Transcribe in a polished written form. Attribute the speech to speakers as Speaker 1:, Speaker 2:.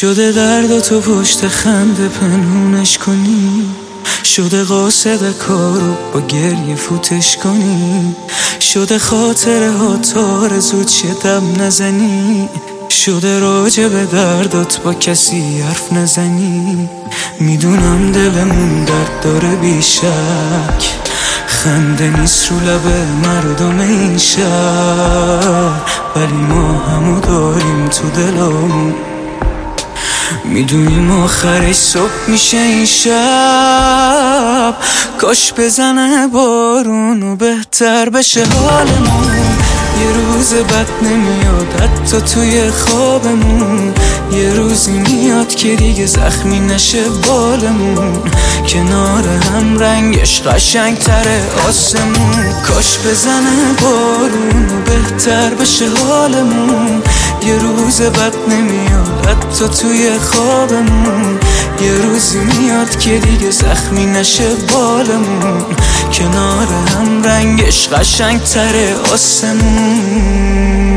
Speaker 1: شده درد تو پشت خنده پنهونش کنی، شده قاصد کارو با گریه فوتش کنی، شده خاطره ها تا زود شه دم نزنی، شده راجع به دردات با کسی حرف نزنی. میدونم دلمون درد داره بیشک، خنده نیست رو لب مردم این شهر، ولی ما همو داریم تو دلمون. میدونیم آخرش صبح میشه این شب، کاش بزنه بارون و بهتر بشه حالمون. یه روز بد نمیاد حتی توی خوابمون، یه روزی میاد که دیگه زخمی نشه بالمون، کنار هم رنگش قشنگ تره آسمون. کاش بزنه بارون و بهتر بشه حالمون، یه روز بد نمیاد حتی توی خوابمون، یه روزی میاد که دیگه زخمی نشه بالمون، کنار هم رنگش قشنگ تره آسمون.